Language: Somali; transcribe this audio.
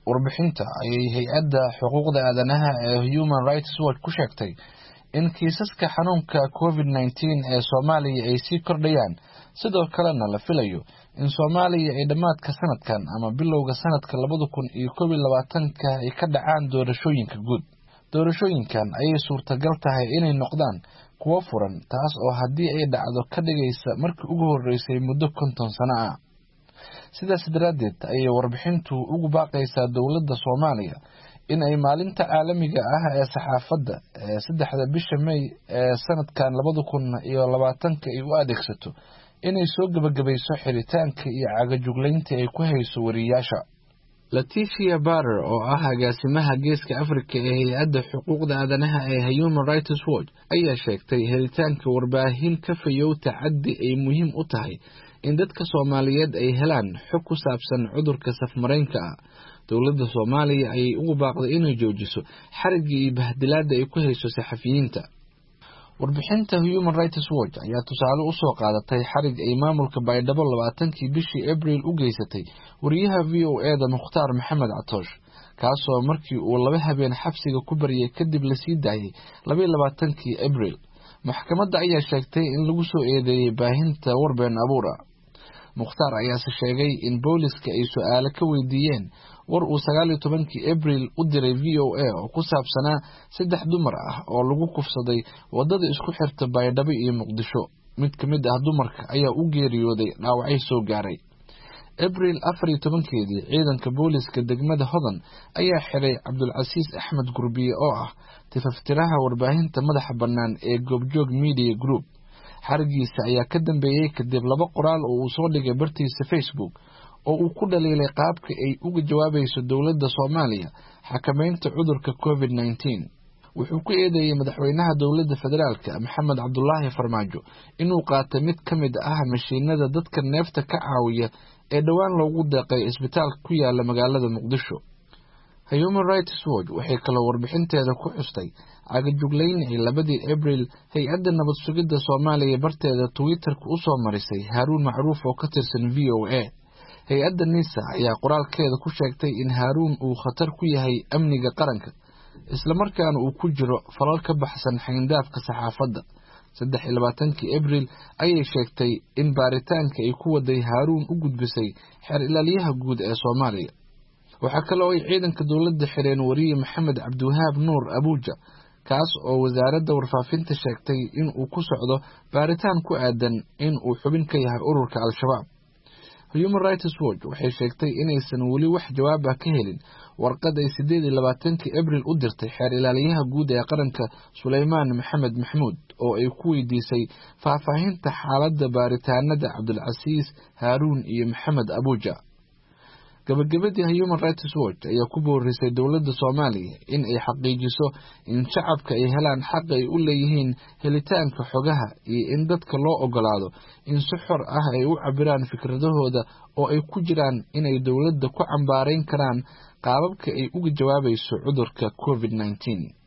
warbixinta ayay hay-adda xuquuqda aadanaha ee Human Rights Watch ku sheegtay in kiisaska xanuunka COVID-19 ee Soomaaliya ay sii kordhayaan sidoo kalena la filayo in Soomaaliya ay dhamaadka sanadkan ama bilowga sanadka 2021 ay ka dhacaan doorashooyinka guud. Doorashooyinkan ayay suurtagal tahay inay noqdaan kuwo furan, taas oo haddii ay dhacdo ka dhigaysa markii ugu horeysay muddo 50 sano ah. sidaas daradeed ayay warbixintu ugu baaqaysaa dowladda Soomaaliya in ay maalinta caalamiga ah ee saxaafadda ee 3 bisha May ee sanadkan 2020 ay u adeegsato inay soo gabagabayso xiritaanka iyo cagajuglaynta ay ku hayso wariyaasha. Leticia Barrer oo ah agaasimaha Geeska Afrika ee hay'adda xuquuqda aadanaha ee Human Rights Watch ayaa sheegtay helitaanka warbaahin ka fayow tacaddi ay muhiim u tahay in dadka Soomaaliyeed ay helaan xog ku saabsan cudurka safmareenka ah. Dowladda Soomaaliya ay ugu baaqday inay joojiso xariga iyo bahdilaadda ay ku hayso saxafiyiinta. Warbixinta Human Rights Watch ayaa tusaale u soo qaadatay xarig ay maamulka Baydhabo 20kii bishii Abriil u geysatay wariyaha VOA-da Mukhtaar Maxamed Catoosh, kaasoo markii uu 2 habeen xabsiga ku bariyay kadib la sii daayay 22kii Abriil. Maxkamadda ayaa sheegtay in lagu soo eedeeyay baahinta warbeen abuur ah. Mukhtaar ayaa sheegay in booliska ay su'aalo ka weydiiyeen war uu 19kii Abriil u diray VOA oo ku saabsanaa 3 dumar ah oo lagu kufsaday wadada isku xirta Baydhabo iyo Muqdisho. Mid ka mid ah dumarka ayaa u geeriyooday dhaawacyo soo gaaray. Abriil 14keedii ciidanka booliska degmada Hodan ayaa xiray Cabdulcasiis Axmed Gurbiye oo ah tifaftiraha warbaahinta madaxa bannaan ee Goobjoog Media Group. Xarigiisa ayaa ka dambeeyay kadib 2 qoraal oo uu soo dhigay bartiisa Facebook oo uu ku dhaliilay qaabka ay uga jawaabayso dowladda Soomaaliya xakameynta cudurka COVID-19. Wuxuu ku eedeeyay madaxweynaha dowladda federaalka Maxamed Cabdullaahi Farmaajo inuu qaatay mid ka mid ah mashiinada dadka neefta ka caawiya ee dhawaan loogu deeqay isbitaalka ku yaala magaalada Muqdisho. Human Rights Watch waxay kala warbixinteeda ku xustay cagajuglayn ay 2 Abriil hay'adda nabad sugidda Soomaaliya barteeda Twitter-ka u soo marisay Haruun Macruuf oo ka tirsan VOA. Hay'adda NISA ayaa qoraalkeeda ku sheegtay in Haruun uu khatar ku yahay amniga qaranka, isla markaana uu ku jiro falal ka baxsan xayndaafka saxaafadda. 23kii Abriil ayay sheegtay in baaritaanka ay ku waday Haruun u gudbisay xeer ilaaliyaha guud ee Soomaaliya. Waxa kale oo ay ciidanka dowladda xireen wariye Maxamed Cabdiwahaab Nuur Abuuja, kaas oo wasaaradda warfaafinta sheegtay in uu ku socdo baaritaan ku aadan in uu xubin ka yahay ururka Al-Shabaab. Human Rights Watch waxay sheegtay inaysan weli wax jawaab ah ka helin warqad ay 28kii Abriil u dirtay xeer ilaaliyaha guud ee qaranka Suleymaan Maxamed Maxmuud oo ay ku weydiisay faahfaahinta xaaladda baaritaanada Cabdulcasiis, Haruun iyo Maxamed Abuuja. gabagabadii Human Rights Watch ayaa ku boorisay dowladda Soomaaliya in ay xaqiijiso in shacabka ay helaan xaq ay u leeyihiin helitaanka xogaha iyo in dadka loo ogolaado in si xor ah ay u cabiraan fikradahooda oo ay ku jiraan in ay dowladda ku cambaareyn karaan qaababka ay uga jawaabayso cudurka COVID-19.